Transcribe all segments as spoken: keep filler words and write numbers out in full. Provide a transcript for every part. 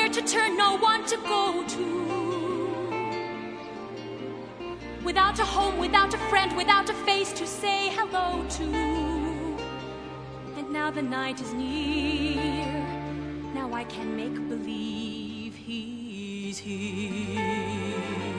Nowhere to turn, no one to go to. Without a home, without a friend, without a face to say hello to. And now the night is near. Now I can make believe he's here.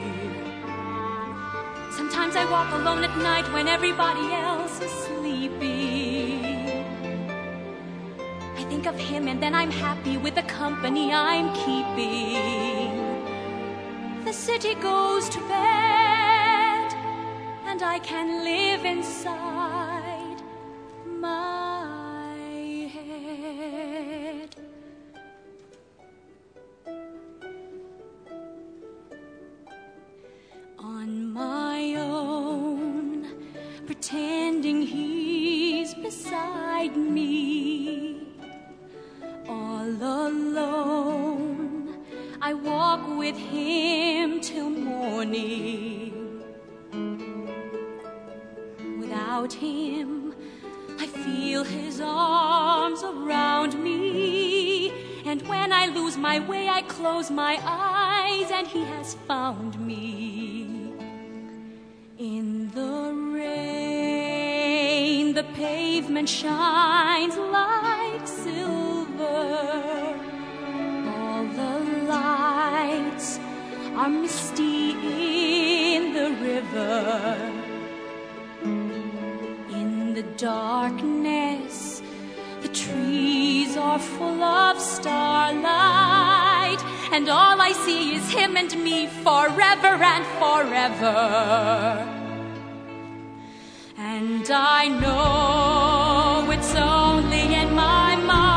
Sometimes I walk alone at night when everybody else is sleeping. I think of him and then I'm happy with the company I'm keeping. The city goes to bed and I can live inside my head. On my own, pretending he's beside me. All alone, I walk with him till morning. Without him, I feel his arms around me. And when I lose my way, I close my eyes and he has found me. In the rain, the pavement shines like silver. All the lights are misty in the river. In the darkness, the trees are full of starlight, and all I see is him and me forever and forever. And I know it's only in my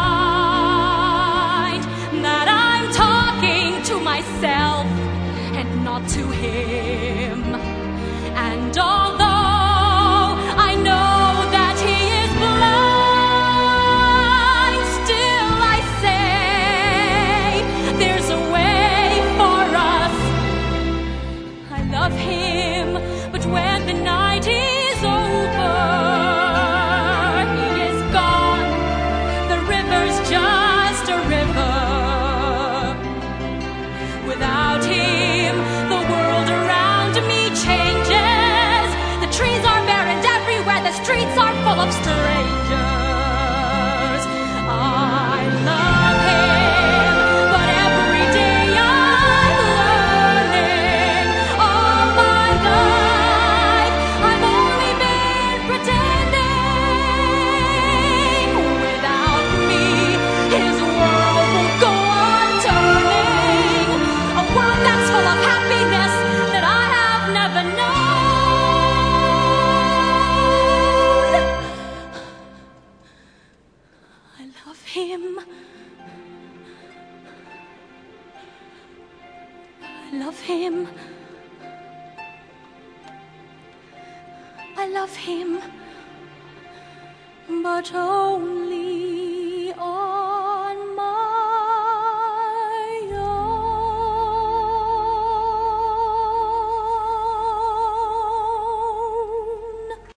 mind that I'm talking to myself and not to him. And although I know that he is blind, still I say there's a way for us. I love him, but when the night is over, he is gone. The river's just a river. Without him, the world around me changes. The trees are bare and everywhere the streets are full of strangers. I love him, but every day I'm learning. All my life I've only been pretending. Without me, his world will go on turning. A world that's full of happiness that I have never known. I love him. I love him. I love him, but only